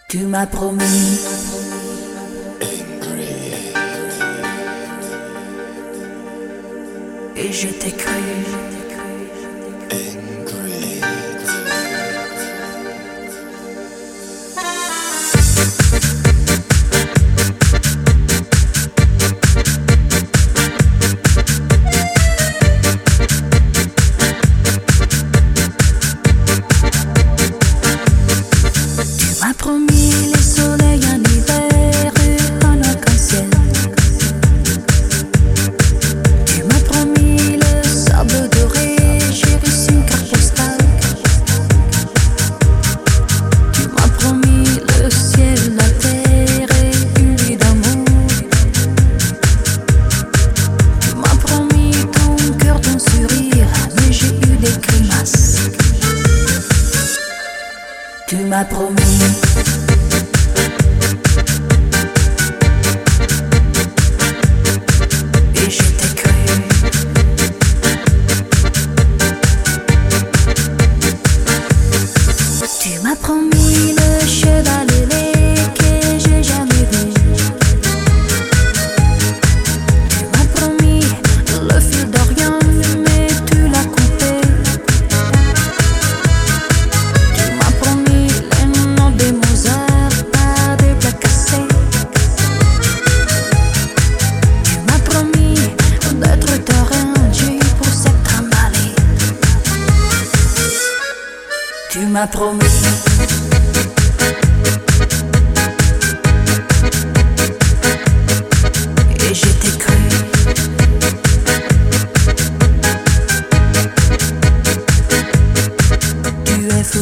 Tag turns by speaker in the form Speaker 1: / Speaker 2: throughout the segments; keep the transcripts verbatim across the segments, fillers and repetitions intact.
Speaker 1: Tu m'as promis. Et je t'ai cru. Tu m'as promis le soleil en hiver et un arc-en-ciel. Tu m'as promis le sable doré, j'ai reçu une carte postale. Tu m'as promis le ciel, la terre et une vie d'amour. Tu m'as promis ton cœur, ton sourire, mais j'ai eu des grimaces. Tu m'as promis. Et je t'ai cru. Tu m'as promis le cheval ailé que j'ai jamais vu. Tu m'as promis le fil d'Orient, mais tu l'as coupé. Tu m'as promis les noms des Mozart par des plats cassés. Tu m'as promis d'être ta reine, j'ai eu pour cette trimballée. Tu m'as promis. Et je t'ai cru. Tu es fou.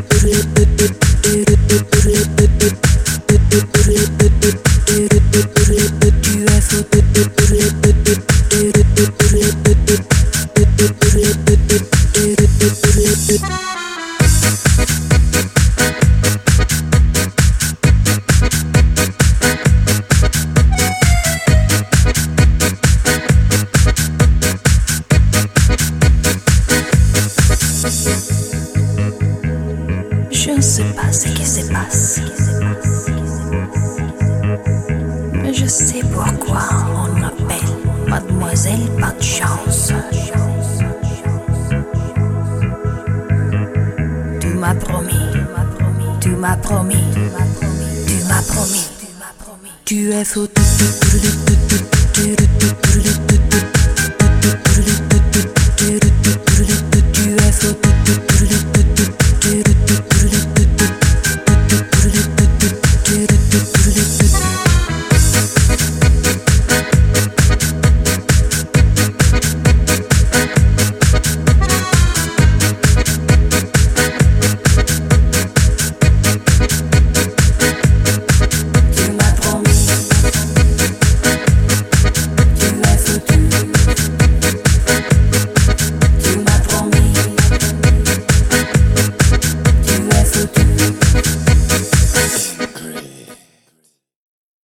Speaker 1: Tu es fou. Je ne sais pas ce qui se passe, mais je sais pourquoi on m'appelle Mademoiselle Pas de Chance. Tu m'as promis, tu m'as promis, tu m'as promis, tu es fou.